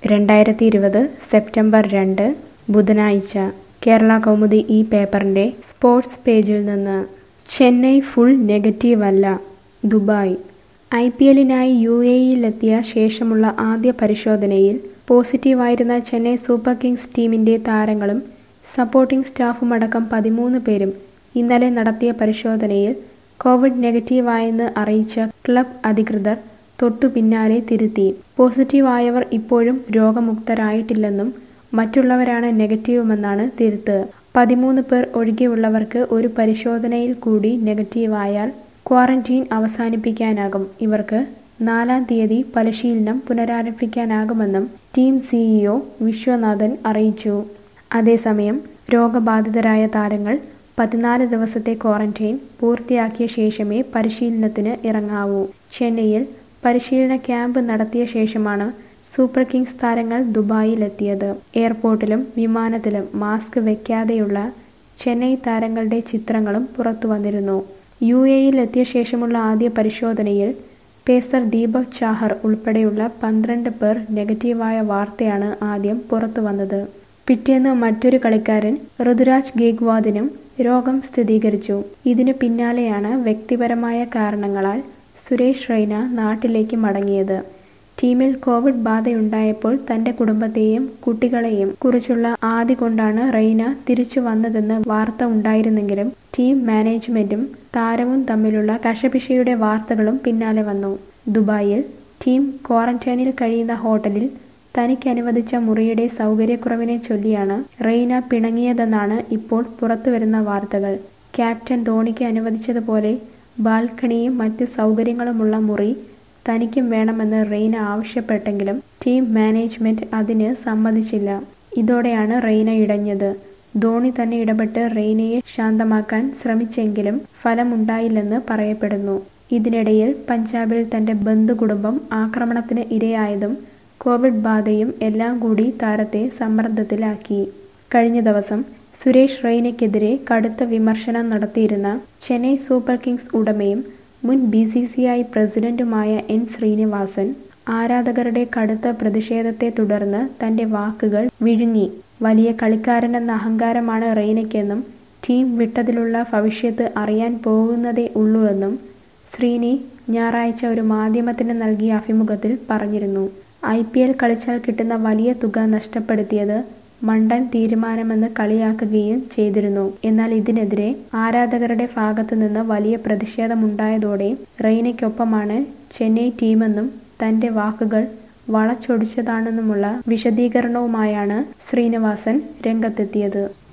2020 September 2 ബുധനാഴ്ച കേരള കൗമുദി ഈ പേപ്പറിന്റെ സ്പോർട്സ് പേജിൽ നിന്ന് ചെന്നൈ ഫുൾ നെഗറ്റീവ് അല്ല ദുബായ് ഐപിഎല്ലിനായി യുഎഇയിലെത്തിയ ശേഷമുള്ള ആദ്യ പരിശോധനയിൽ പോസിറ്റീവായിരുന്ന ചെന്നൈ സൂപ്പർ കിങ്സ് ടീമിന്റെ താരങ്ങളും സപ്പോർട്ടിംഗ് സ്റ്റാഫുമടക്കം 13 പേരും ഇന്നലെ നടത്തിയ പരിശോധനയിൽ കോവിഡ് നെഗറ്റീവായെന്ന് അറിയിച്ച ക്ലബ് അധികൃതർ തൊട്ടു പിന്നാലെ തിരുത്തി. പോസിറ്റീവായവർ ഇപ്പോഴും രോഗമുക്തരായിട്ടില്ലെന്നും മറ്റുള്ളവരാണ് നെഗറ്റീവുമെന്നാണ് തിരുത്ത്. 13 പേർ ഒഴികെയുള്ളവർക്ക് ഒരു പരിശോധനയിൽ കൂടി നെഗറ്റീവായാൽ ക്വാറന്റീൻ അവസാനിപ്പിക്കാനാകും. ഇവർക്ക് 4-ാം തീയതി പരിശീലനം പുനരാരംഭിക്കാനാകുമെന്നും ടീം സിഇഒ വിശ്വനാഥൻ അറിയിച്ചു. അതേസമയം രോഗബാധിതരായ താരങ്ങൾ 14 ദിവസത്തെ ക്വാറന്റൈൻ പൂർത്തിയാക്കിയ ശേഷമേ പരിശീലനത്തിന് ഇറങ്ങാവൂ. ചെന്നൈയിൽ പരിശീലന ക്യാമ്പ് നടത്തിയ ശേഷമാണ് സൂപ്പർ കിങ്സ് താരങ്ങൾ ദുബായിലെത്തിയത്. എയർപോർട്ടിലും വിമാനത്തിലും മാസ്ക് വെക്കാതെയുള്ള ചെന്നൈ താരങ്ങളുടെ ചിത്രങ്ങളും പുറത്തുവന്നിരുന്നു. യുഎഇയിൽ എത്തിയ ശേഷമുള്ള ആദ്യ പരിശോധനയിൽ പേസർ ദീപക് ചാഹർ ഉൾപ്പെടെയുള്ള 12 പേർ നെഗറ്റീവായ വാർത്തയാണ് ആദ്യം പുറത്തുവന്നത്. പിറ്റേന്ന് മറ്റൊരു കളിക്കാരൻ ഋതുരാജ് ഗേക്വാദിനും രോഗം സ്ഥിരീകരിച്ചു. ഇതിനു പിന്നാലെയാണ് വ്യക്തിപരമായ കാരണങ്ങളാൽ സുരേഷ് റെയ്ന നാട്ടിലേക്ക് മടങ്ങിയത്. ടീമിൽ കോവിഡ് ബാധയുണ്ടായപ്പോൾ തന്റെ കുടുംബത്തെയും കുട്ടികളെയും കുറിച്ചുള്ള ആദി കൊണ്ടാണ് റെയ്ന തിരിച്ചു വന്നതെന്ന് വാർത്ത ഉണ്ടായിരുന്നെങ്കിലും ടീം മാനേജ്മെന്റും താരവും തമ്മിലുള്ള കശപിശയുടെ വാർത്തകളും പിന്നാലെ വന്നു. ദുബായിൽ ടീം ക്വാറന്റൈനിൽ കഴിയുന്ന ഹോട്ടലിൽ തനിക്ക് അനുവദിച്ച മുറിയുടെ സൗകര്യക്കുറവിനെ ചൊല്ലിയാണ് റെയ്ന പിണങ്ങിയതെന്നാണ് ഇപ്പോൾ പുറത്തുവരുന്ന വാർത്തകൾ. ക്യാപ്റ്റൻ ധോണിക്ക് അനുവദിച്ചതുപോലെ ബാൽക്കണിയും മറ്റ് സൗകര്യങ്ങളുമുള്ള മുറി തനിക്കും വേണമെന്ന് റെയ്ന ആവശ്യപ്പെട്ടെങ്കിലും ടീം മാനേജ്മെന്റ് അതിന് സമ്മതിച്ചില്ല. ഇതോടെയാണ് റെയ്ന ഇടഞ്ഞത്. ധോണി തന്നെ ഇടപെട്ട് റെയ്നയെ ശാന്തമാക്കാൻ ശ്രമിച്ചെങ്കിലും ഫലമുണ്ടായില്ലെന്ന് പറയപ്പെടുന്നു. ഇതിനിടയിൽ പഞ്ചാബിൽ തന്റെ ബന്ധുകുടുംബം ആക്രമണത്തിന് ഇരയായതും കോവിഡ് ബാധയും എല്ലാം കൂടി താരത്തെ സമ്മർദ്ദത്തിലാക്കി. കഴിഞ്ഞ ദിവസം സുരേഷ് റെയ്നയ്ക്കെതിരെ കടുത്ത വിമർശനം നടത്തിയിരുന്ന ചെന്നൈ സൂപ്പർ കിങ്സ് ഉടമയും മുൻ BCCI പ്രസിഡന്റുമായ N. ശ്രീനിവാസൻ ആരാധകരുടെ കടുത്ത പ്രതിഷേധത്തെ തുടർന്ന് തന്റെ വാക്കുകൾ വിഴുങ്ങി. വലിയ കളിക്കാരനെന്ന അഹങ്കാരമാണ് റെയ്നയ്ക്കെന്നും ടീം വിട്ടതിലുള്ള ഭവിഷ്യത്ത് അറിയാൻ പോകുന്നതേ ഉള്ളൂവെന്നും ശ്രീനി ഞായറാഴ്ച ഒരു മാധ്യമത്തിന് നൽകിയ അഭിമുഖത്തിൽ പറഞ്ഞിരുന്നു. IPL കളിച്ചാൽ കിട്ടുന്ന വലിയ തുക നഷ്ടപ്പെടുത്തിയത് മണ്ടൻ തീരുമാനമെന്ന് കളിയാക്കുകയും ചെയ്തിരുന്നു. എന്നാൽ ഇതിനെതിരെ ആരാധകരുടെ ഭാഗത്തു നിന്ന് വലിയ പ്രതിഷേധമുണ്ടായതോടെ റെയ്നയ്ക്കൊപ്പമാണ് ചെന്നൈ ടീമെന്നും തന്റെ വാക്കുകൾ വളച്ചൊടിച്ചതാണെന്നുമുള്ള വിശദീകരണവുമായാണ് ശ്രീനിവാസൻ രംഗത്തെത്തിയത്.